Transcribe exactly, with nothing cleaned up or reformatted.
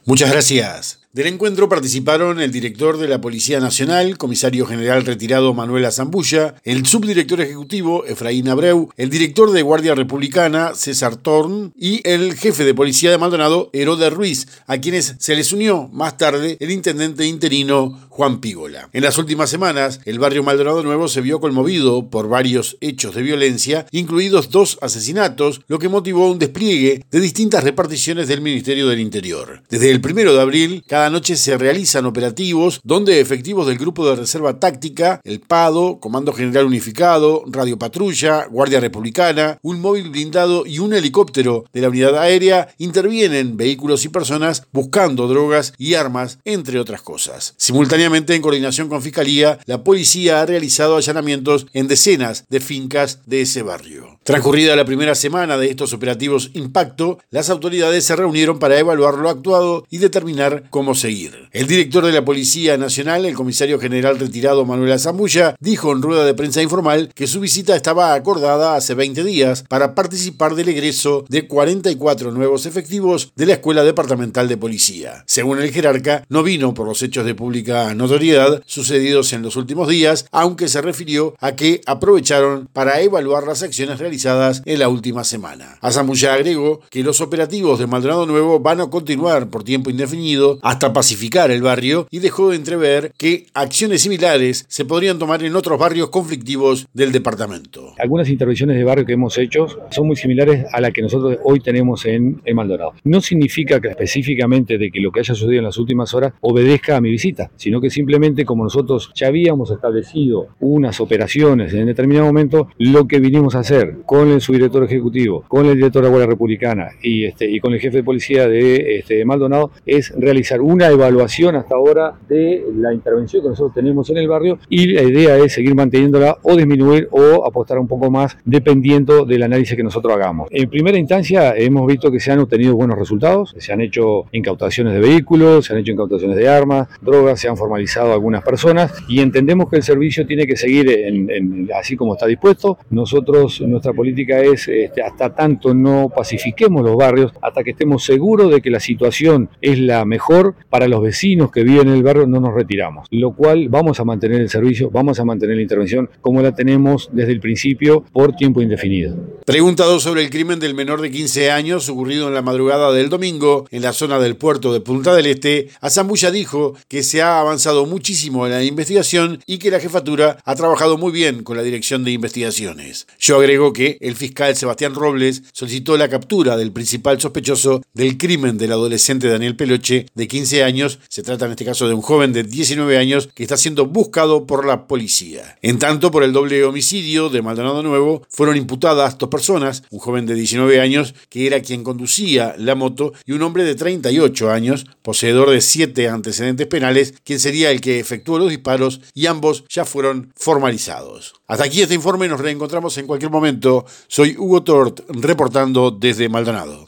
Muchas gracias. Del encuentro participaron el director de la Policía Nacional, comisario general retirado Manuel Azambulla, el subdirector ejecutivo Efraín Abreu, el director de Guardia Republicana César Torn y el jefe de policía de Maldonado, Herodes Ruiz, a quienes se les unió más tarde el intendente interino Juan Pigola. En las últimas semanas, el barrio Maldonado Nuevo se vio conmovido por varios hechos de violencia, incluidos dos asesinatos, lo que motivó un despliegue de distintas reparticiones del Ministerio del Interior. Desde el primero de abril, cada Cada noche se realizan operativos donde efectivos del Grupo de Reserva Táctica, el PADO, Comando General Unificado, Radio Patrulla, Guardia Republicana, un móvil blindado y un helicóptero de la unidad aérea intervienen vehículos y personas buscando drogas y armas, entre otras cosas. Simultáneamente, en coordinación con Fiscalía, la policía ha realizado allanamientos en decenas de fincas de ese barrio. Transcurrida la primera semana de estos operativos Impacto, las autoridades se reunieron para evaluar lo actuado y determinar cómo seguir. El director de la Policía Nacional, el comisario general retirado Manuel Azambulla, dijo en rueda de prensa informal que su visita estaba acordada hace veinte días para participar del egreso de cuarenta y cuatro nuevos efectivos de la Escuela Departamental de Policía. Según el jerarca, no vino por los hechos de pública notoriedad sucedidos en los últimos días, aunque se refirió a que aprovecharon para evaluar las acciones realizadas en la última semana. Azambulla agregó que los operativos de Maldonado Nuevo van a continuar por tiempo indefinido hasta pacificar el barrio y dejó de entrever que acciones similares se podrían tomar en otros barrios conflictivos del departamento. Algunas intervenciones de barrio que hemos hecho son muy similares a las que nosotros hoy tenemos en, en Maldonado. No significa que específicamente de que lo que haya sucedido en las últimas horas obedezca a mi visita, sino que simplemente como nosotros ya habíamos establecido unas operaciones en determinado momento, lo que vinimos a hacer con el subdirector ejecutivo, con el director de la Guardia Republicana y, este, y con el jefe de policía de, este, de Maldonado es realizar una evaluación hasta ahora de la intervención que nosotros tenemos en el barrio y la idea es seguir manteniéndola o disminuir o apostar un poco más dependiendo del análisis que nosotros hagamos. En primera instancia hemos visto que se han obtenido buenos resultados, se han hecho incautaciones de vehículos, se han hecho incautaciones de armas, drogas, se han formalizado algunas personas y entendemos que el servicio tiene que seguir en, en, así como está dispuesto. Nosotros, nuestra política es este, hasta tanto no pacifiquemos los barrios, hasta que estemos seguros de que la situación es la mejor para los vecinos que viven en el barrio, no nos retiramos, lo cual vamos a mantener el servicio, vamos a mantener la intervención como la tenemos desde el principio por tiempo indefinido. Preguntado sobre el crimen del menor de quince años ocurrido en la madrugada del domingo en la zona del puerto de Punta del Este, Azambulla dijo que se ha avanzado muchísimo en la investigación y que la jefatura ha trabajado muy bien con la Dirección de Investigaciones. Yo agrego que el fiscal Sebastián Robles solicitó la captura del principal sospechoso del crimen del adolescente Daniel Peloche, de quince años. Se trata en este caso de un joven de diecinueve años que está siendo buscado por la policía. En tanto, por el doble homicidio de Maldonado Nuevo fueron imputadas dos personas, un joven de diecinueve años que era quien conducía la moto y un hombre de treinta y ocho años, poseedor de siete antecedentes penales, quien sería el que efectuó los disparos, y ambos ya fueron formalizados. Hasta aquí este informe, nos reencontramos en cualquier momento. Soy Hugo Tort, reportando desde Maldonado.